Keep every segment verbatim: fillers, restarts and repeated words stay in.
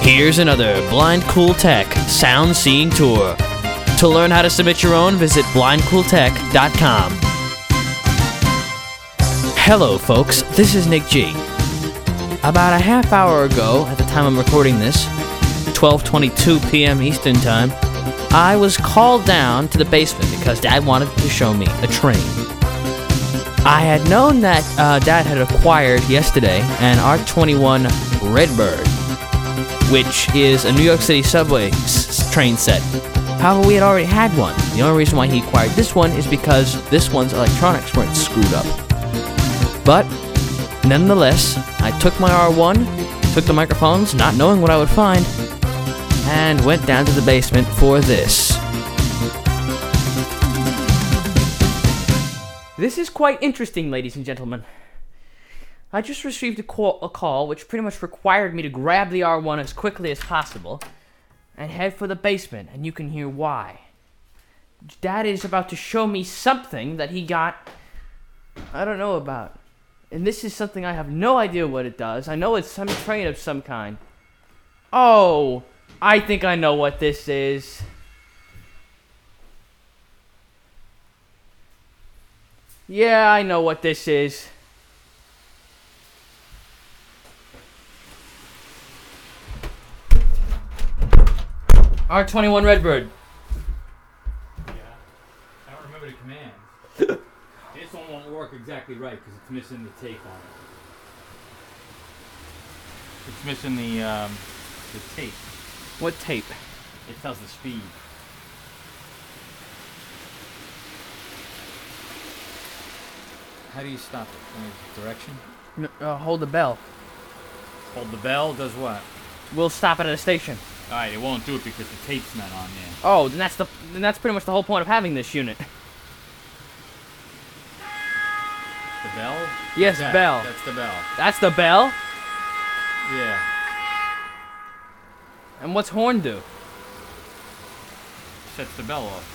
Here's another Blind Cool Tech Sound Seeing Tour. To learn how to submit your own, visit blind cool tech dot com. Hello, folks. This is Nick G. About a half hour ago, at the time I'm recording this, twelve twenty-two p.m. Eastern Time, I was called down to the basement because Dad wanted to show me a train. I had known that uh, Dad had acquired yesterday an R twenty-one Redbird, which is a New York City subway s- train set. However, we had already had one. The only reason why he acquired this one is because this one's electronics weren't screwed up. But, nonetheless, I took my R one, took the microphones, not knowing what I would find, and went down to the basement for this. This is quite interesting, ladies and gentlemen. I just received a call, a call which pretty much required me to grab the R one as quickly as possible and head for the basement, and you can hear why. Dad is about to show me something that he got I don't know about. And this is something I have no idea what it does. I know it's some train of some kind. Oh, I think I know what this is. Yeah, I know what this is. R twenty-one Redbird. Yeah, I don't remember the command. This one won't work exactly right because it's missing the tape on it. It's missing the um, the tape. What tape? It tells the speed. How do you stop it? Any direction? N- uh, hold the bell. Hold the bell. Does what? We'll stop it at a station. All right, it won't do it because the tape's not on there. Oh, then that's the then that's pretty much the whole point of having this unit. The bell? Yes, That- bell. That's the bell. That's the bell. Yeah. And what's horn do? Sets the bell off.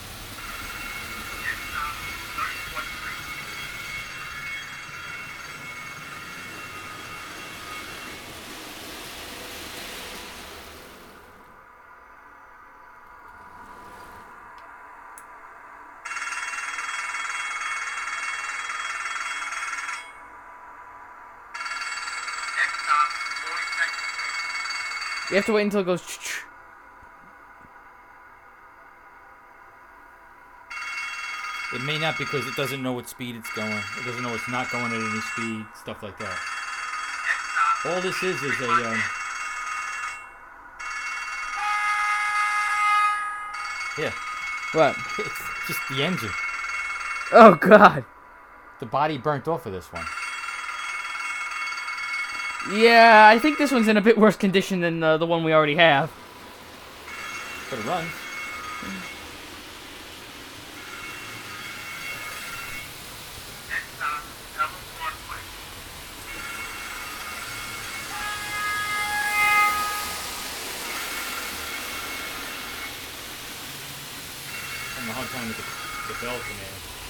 You have to wait until it goes. Ch-ch. It may not because it doesn't know what speed it's going. It doesn't know it's not going at any speed, stuff like that. All this is is a um, yeah, What? it's just the engine. Oh God. The body burnt off of this one. Yeah, I think this one's in a bit worse condition than uh, the one we already have. But it runs. I'm having a hard time with the, the bell command.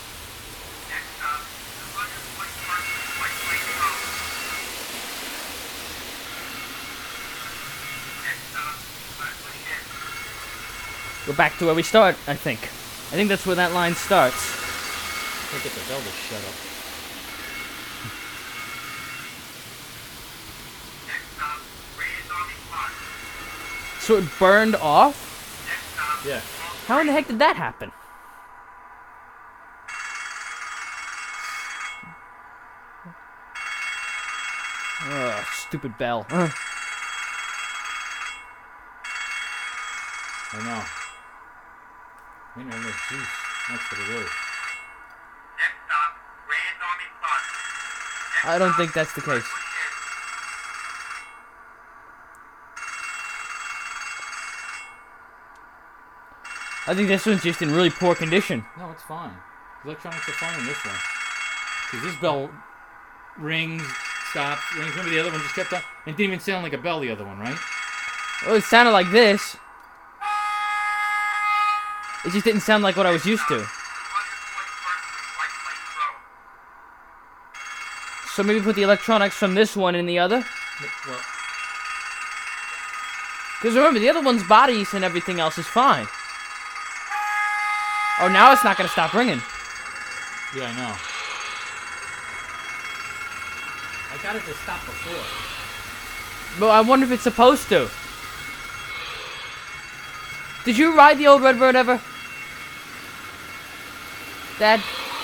Go back to where we start, I think. I think that's where that line starts. Can't get the bell to shut up. So it burned off? Yeah. How in the heck did that happen? Ugh, stupid bell. Ugh. I know. I know, no juice. That's what it is. I don't think that's the case. I think this one's just in really poor condition. No, it's fine. Electronics are fine in this one. Because this bell rings, stops, rings. Remember the other one just kept on? It didn't even sound like a bell, the other one, right? Well, it sounded like this. It just didn't sound like what I was used to. So maybe put the electronics from this one in the other? Well, Because remember, the other one's bodies and everything else is fine. Oh, now it's not going to stop ringing. Yeah, I know. I got it to stop before. But I wonder if it's supposed to. Did you ride the old Redbird ever? Dad?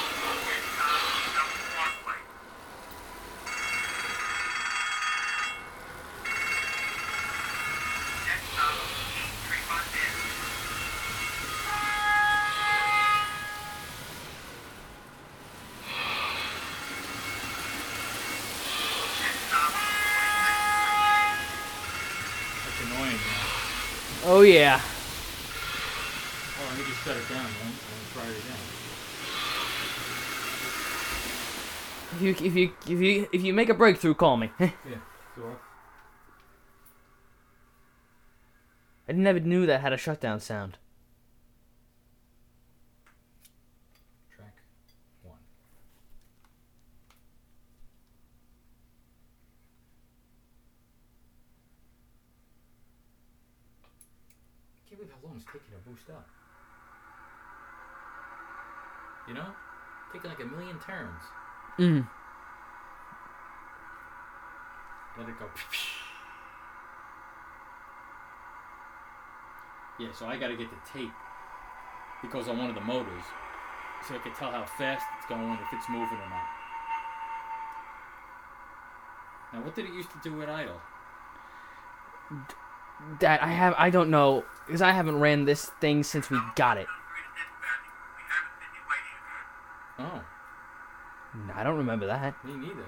That's annoying, man. Oh, yeah. Oh, let me just shut it down, man. I'll try it again. If you, if you, if you, if you make a breakthrough, call me. Yeah, sure. I never knew that had a shutdown sound. Track one. I can't believe how long it's taking to boost up. You know? Taking like a million turns. Mm. Let it go. Yeah, so I gotta get the tape because on one of the motors, so I can tell how fast it's going, if it's moving or not. Now, what did it used to do at idle? Dad, I have, I don't know, because I haven't ran this thing since we got it. Oh, I don't remember that. me neither.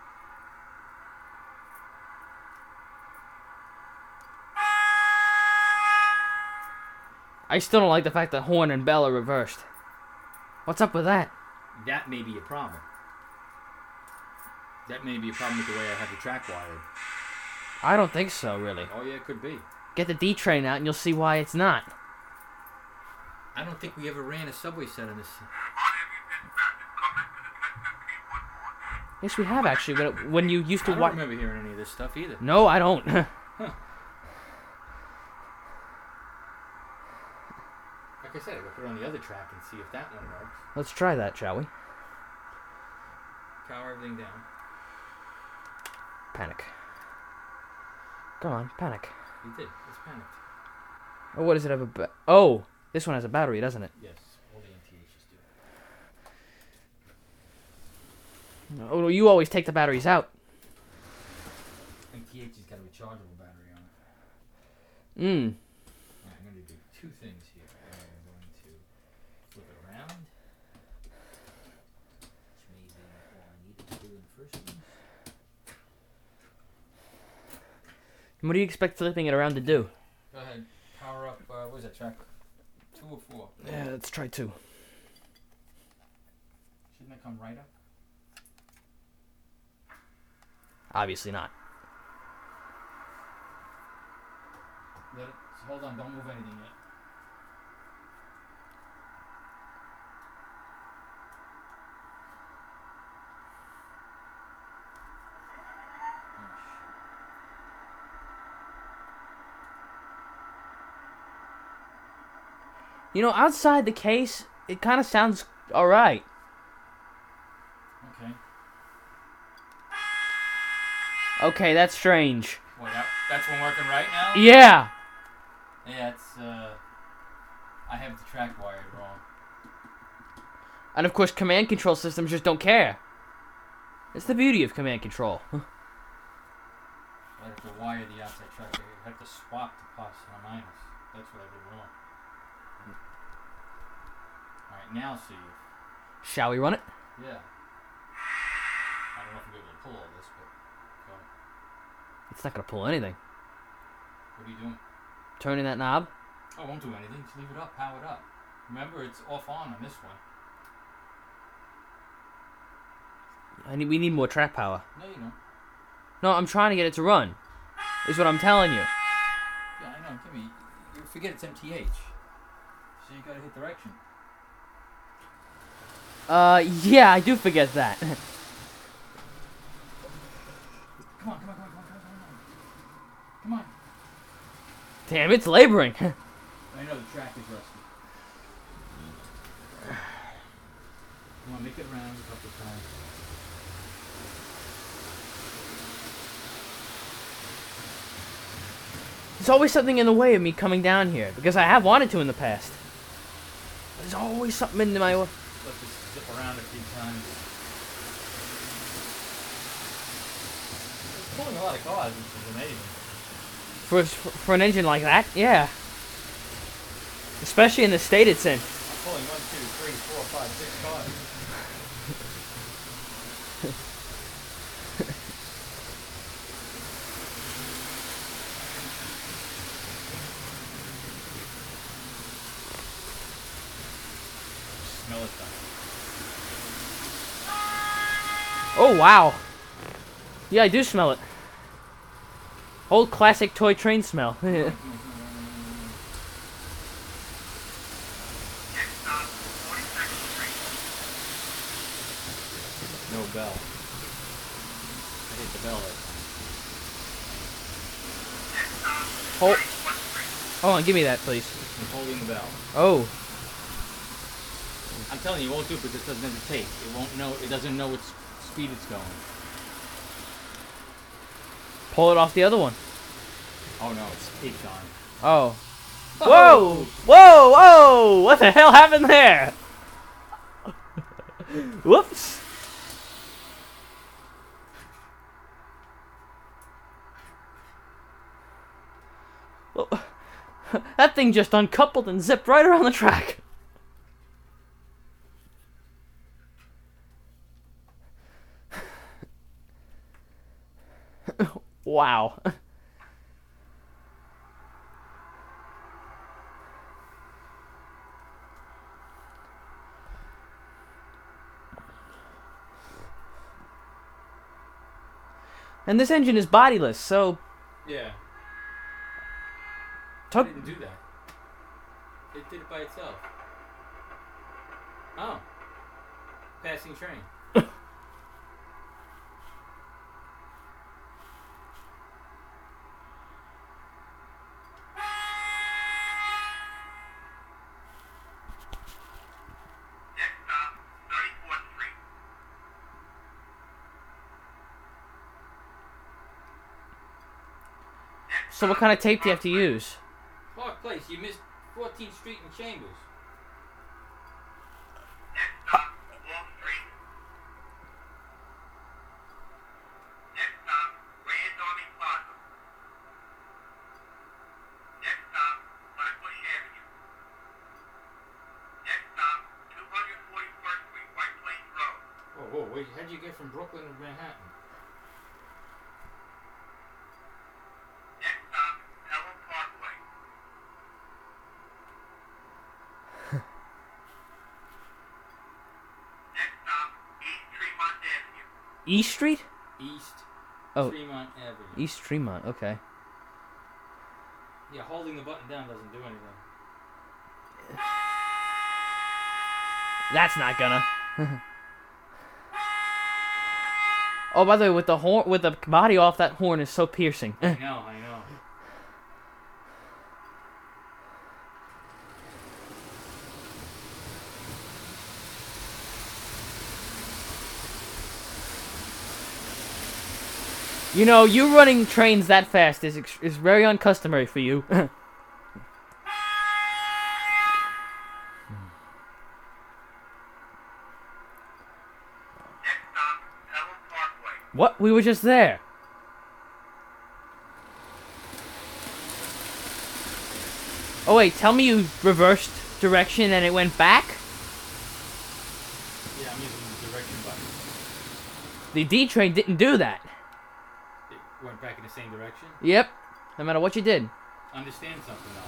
I still don't like the fact that horn and bell are reversed. What's up with that? That may be a problem. That may be a problem with the way I have the track wired. I don't think so, really. Oh yeah, it could be. Get the D train out and you'll see why it's not. I don't think we ever ran a subway set on this. Yes, we have actually. When, it, when you used I to don't watch. remember hearing any of this stuff either. No, I don't. Huh. Like I said, I gotta put it on the other track and see if that one works. Let's try that, shall we? Power everything down. Panic. Come on, panic. You did. It's panicked. Oh, what does it have a ba- Oh, this one has a battery, doesn't it? Yes, all the N T Hs do. Oh, you always take the batteries out. N T H has got a rechargeable battery on it. Mm. Alright, I'm going to do two things here. I'm going to flip it around. Which may be all I needed to do in the first one. What do you expect flipping it around to do? Go ahead. Power up, uh, what is that track? Two or four? Yeah, let's try two. Shouldn't it come right up? Obviously not. Let it, so hold on, don't move anything yet. You know, outside the case, it kind of sounds alright. Okay. Okay, that's strange. Well, that, that's one working right now? Yeah! Yeah, it's, uh... I have the track wired wrong. And of course, command control systems just don't care. That's the beauty of command control. I have to wire the outside track. I have to swap the plus and a minus. That's what I did wrong. Alright, now see. Shall we run it? Yeah. I don't know if we'll be able to pull all this, but go. It's not gonna pull anything. What are you doing? Turning that knob? Oh, I won't do anything. Just leave it up, power it up. Remember, it's off on on this one. I need, we need more track power. No, you don't. No, I'm trying to get it to run. Is what I'm telling you. Yeah, I know. Give me. You forget it's M T H. So you gotta hit direction. Uh, yeah, I do forget that. Come on, come on, come on, come on, come on, come on. Come on. Damn, it's laboring. I know the track is rusty. Come on, make it round a couple times. There's always something in the way of me coming down here, because I have wanted to in the past. There's always something in my way. Let this zip around a few times. It's pulling a lot of cars, which is amazing. For, for an engine like that, yeah. Especially in the state it's in. I'm pulling one, two, three, four, five, six cars. Smell it though. Oh, wow. Yeah, I do smell it. Old classic toy train smell. No bell. I hit the bell right Hold, hold on, give me that, please. I'm holding the bell. Oh. I'm telling you, it won't do it because it doesn't have the tape. It won't know. It doesn't know what s- speed it's going. Pull it off the other one. Oh no, it's taped on. Oh. Whoa! Whoa! Whoa! What the hell happened there? Whoops. Well, that thing just uncoupled and zipped right around the track. Wow. And this engine is bodiless, so Yeah. Tuck- It didn't do that. It did it by itself. Oh. Passing train. So what kind of tape do you have to use? Clark Place, you missed fourteenth Street and Chambers. Next stop, Wall Street. Next stop, Grand Army Plaza. Next stop, Flatbush Avenue. Next stop, two forty-first Street, White Plains Road. Whoa, whoa, wait, how'd you get from Brooklyn to Manhattan? Next stop, Pelham Parkway. Next stop, East Tremont Avenue. East Street? East Oh. Tremont Avenue. East Tremont, okay. Yeah, holding the button down doesn't do anything. That's not gonna. Oh, by the way, with the horn, with the body off, that horn is so piercing. I know, I know. You know, you running trains that fast is ex- is very uncustomary for you. Next stop, Pelham Parkway. What? We were just there. Oh wait, tell me you reversed direction and it went back? Yeah, I'm using the direction button. The D train didn't do that. It went back in the same direction. Yep. No matter what you did. Understand something though.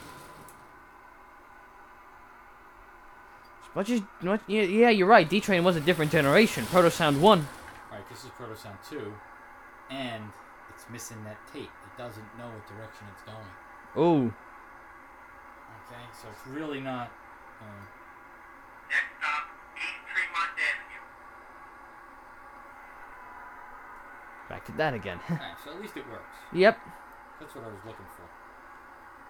What you, what, yeah, yeah, you're right. D train was a different generation. Proto Sound one. Alright, this is Proto Sound two. And it's missing that tape. It doesn't know what direction it's going. Oh. Okay, so it's really not. Um, Next stop, East Tremont Avenue. Back to that again. Alright, so at least it works. Yep. That's what I was looking for.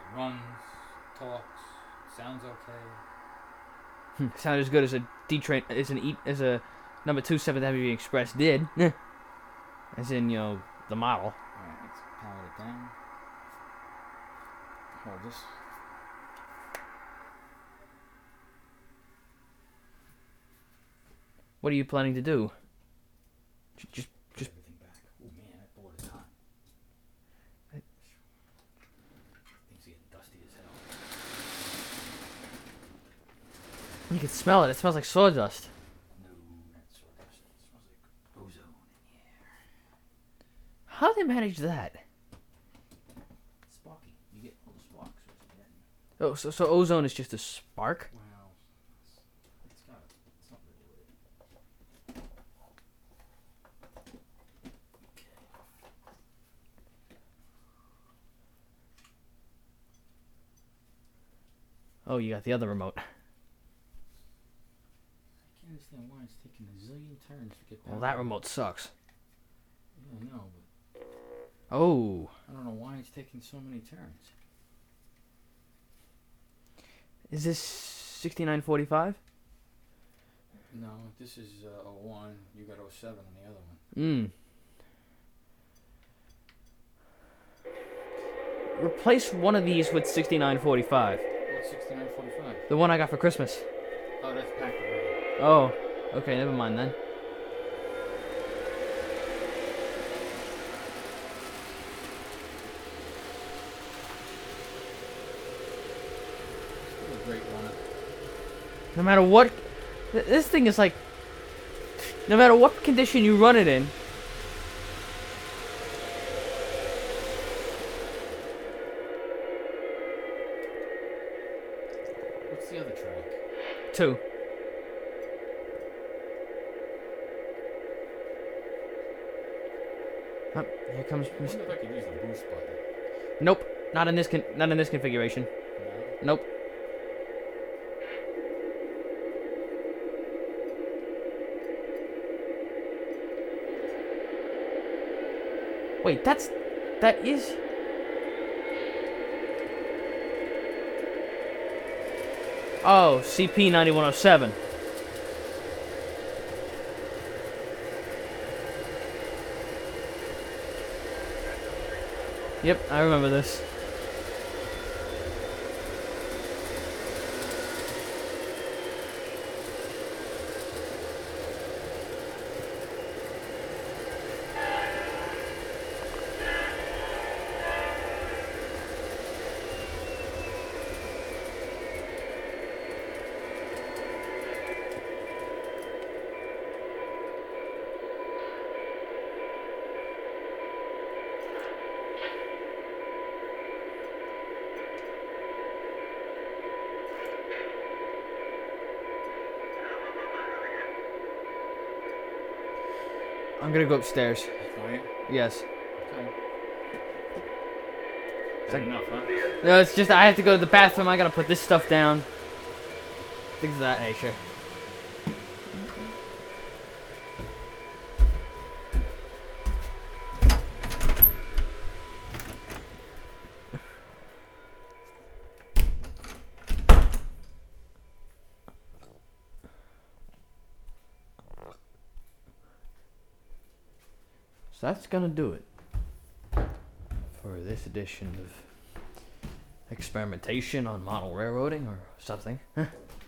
runs, talks, sounds okay. Sound as good as a D train as an E as a number two seventh Heavy Express did. As in, you know, the model. Alright, let's power it down. Hold this. What are you planning to do? J- Just Put everything back. Oh man, that board is hot. I- Things getting dusty as hell. you can smell it. It smells like sawdust. No, not sawdust. It smells like ozone in the air. How do they manage that? Sparky. You get little sparks. What's it getting? Oh, so so ozone is just a spark. Well, it's, it's got something to do with it. Okay. Oh, you got the other remote. I can't understand why it's taking a zillion turns to get Well, down. that remote sucks. Yeah, I know, but Oh, I don't know why it's taking so many turns. is this sixty-nine forty-five? No, this is uh, oh one. You got oh seven on the other one. Hmm. Replace one of these with sixty-nine forty-five. What's sixty-nine forty-five? The one I got for Christmas. Oh, that's packed already. Oh, okay, never mind then. Still a great one. No matter what, th- this thing is like, no matter what condition you run it in, What's the other track? two. Oh, here comes. I wonder if I could use the boost button. Nope, not in this con- not in this configuration. No? Nope. Wait, that's that is. Oh, C P ninety-one oh seven. Yep, I remember this. I'm gonna go upstairs. Alright. Yes. Okay. Is like- that enough, huh? No, it's just I have to go to the bathroom. I gotta put this stuff down. Things of that nature. So that's gonna do it for this edition of experimentation on model railroading or something.